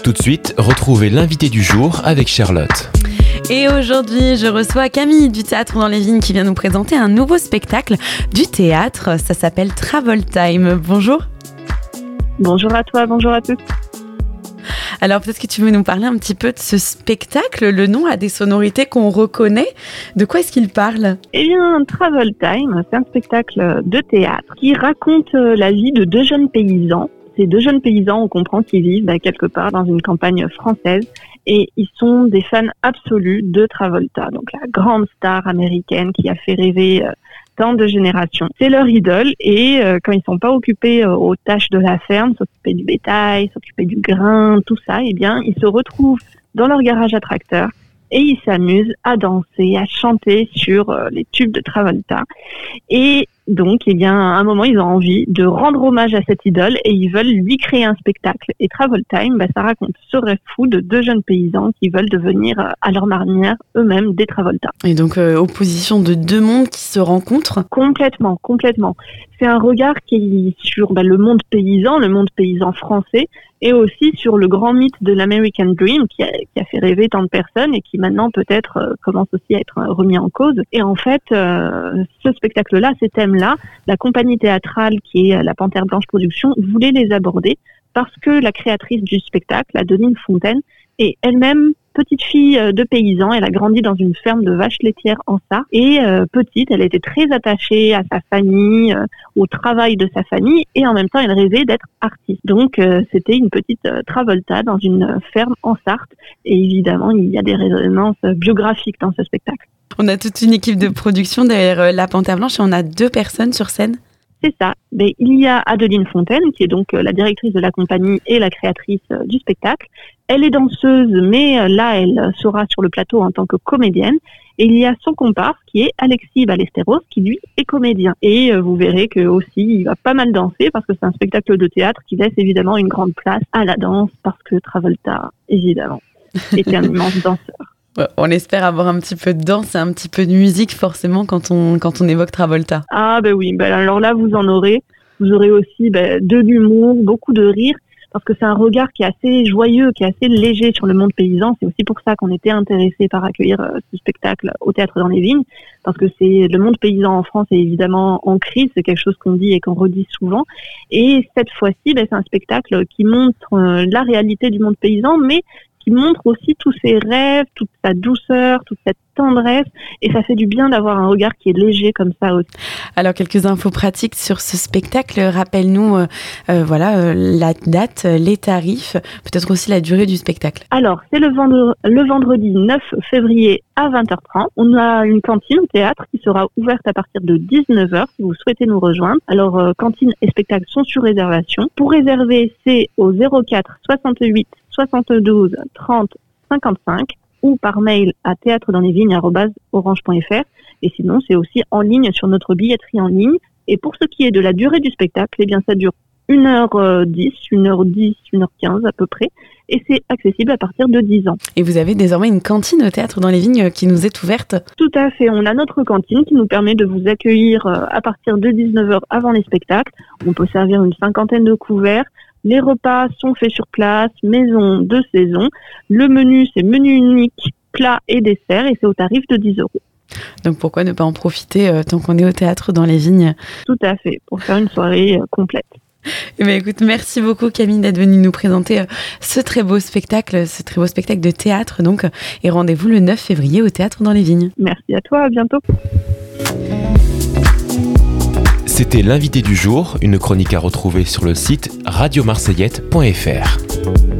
Tout de suite, retrouvez l'invité du jour avec Charlotte. Et aujourd'hui, je reçois Camille du Théâtre dans les Vignes qui vient nous présenter un nouveau spectacle du théâtre. Ça s'appelle Travel Time. Bonjour. Bonjour à toi, bonjour à tous. Alors peut-être que tu veux nous parler un petit peu de ce spectacle. Le nom a des sonorités qu'on reconnaît. De quoi est-ce qu'il parle ? Eh bien, Travel Time, c'est un spectacle de théâtre qui raconte la vie de deux jeunes paysans. Ces deux jeunes paysans, on comprend qu'ils vivent quelque part dans une campagne française et ils sont des fans absolus de Travolta, donc la grande star américaine qui a fait rêver tant de générations. C'est leur idole et quand ils sont pas occupés aux tâches de la ferme, s'occuper du bétail, s'occuper du grain, tout ça, eh bien, ils se retrouvent dans leur garage à tracteur et ils s'amusent à danser, à chanter sur les tubes de Travolta. Et donc, eh bien, à un moment, ils ont envie de rendre hommage à cette idole et ils veulent lui créer un spectacle. Et Travel Time, ça raconte ce rêve fou de deux jeunes paysans qui veulent devenir, à leur manière, eux-mêmes des Travolta. Et donc, opposition de deux mondes qui se rencontrent ? Complètement. C'est un regard qui est sur le monde paysan français, et aussi sur le grand mythe de l'American Dream qui a fait rêver tant de personnes et qui maintenant peut-être commence aussi à être remis en cause. Et en fait, ce spectacle-là, ces thèmes-là, la compagnie théâtrale qui est la Panthère Blanche Productions voulait les aborder parce que la créatrice du spectacle, Adeline Fontaine, est elle-même petite fille de paysan. Elle a grandi dans une ferme de vaches laitières en Sarthe et petite, elle était très attachée à sa famille, au travail de sa famille et en même temps elle rêvait d'être artiste. Donc c'était une petite Travolta dans une ferme en Sarthe et évidemment il y a des résonances biographiques dans ce spectacle. On a toute une équipe de production derrière la Panthère Blanche et on a 2 personnes sur scène. C'est ça. Mais il y a Adeline Fontaine, qui est donc la directrice de la compagnie et la créatrice du spectacle. Elle est danseuse, mais là, elle sera sur le plateau en tant que comédienne. Et il y a son comparse, qui est Alexis Ballesteros, qui lui est comédien. Et vous verrez que aussi, il va pas mal danser, parce que c'est un spectacle de théâtre qui laisse évidemment une grande place à la danse, parce que Travolta, évidemment, est un immense danseur. On espère avoir un petit peu de danse et un petit peu de musique forcément quand on évoque Travolta. Ah oui, alors là vous en aurez. Vous aurez aussi de l'humour, beaucoup de rire, parce que c'est un regard qui est assez joyeux, qui est assez léger sur le monde paysan. C'est aussi pour ça qu'on était intéressés par accueillir ce spectacle au Théâtre dans les Vignes, parce que c'est le monde paysan en France est évidemment en crise, c'est quelque chose qu'on dit et qu'on redit souvent. Et cette fois-ci, c'est un spectacle qui montre la réalité du monde paysan, mais qui montre aussi tous ses rêves, toute sa douceur, toute cette tendresse, et ça fait du bien d'avoir un regard qui est léger comme ça aussi. Alors, quelques infos pratiques sur ce spectacle. Rappelle-nous la date, les tarifs, peut-être aussi la durée du spectacle. Alors, c'est le vendredi 9 février à 20h30. On a une cantine au théâtre qui sera ouverte à partir de 19h si vous souhaitez nous rejoindre. Alors, cantine et spectacle sont sur réservation. Pour réserver, c'est au 04 68 72 30 55 ou par mail à théâtredanslesignes@orange.fr. Et sinon, c'est aussi en ligne sur notre billetterie en ligne. Et pour ce qui est de la durée du spectacle, eh bien, ça dure 1h10, 1h15 à peu près. Et c'est accessible à partir de 10 ans. Et vous avez désormais une cantine au Théâtre dans les Vignes qui nous est ouverte ? Tout à fait. On a notre cantine qui nous permet de vous accueillir à partir de 19h avant les spectacles. On peut servir une 50aine de couverts. Les repas sont faits sur place, maison de saison. Le menu, c'est menu unique, plat et dessert, et c'est au tarif de 10 €. Donc pourquoi ne pas en profiter tant qu'on est au Théâtre dans les Vignes ? Tout à fait, pour faire une soirée complète. Eh bien, écoute, merci beaucoup Camille d'être venue nous présenter ce très beau spectacle de théâtre donc, et rendez-vous le 9 février au Théâtre dans les Vignes. Merci à toi, à bientôt. C'était l'invité du jour, une chronique à retrouver sur le site radiomarseillette.fr.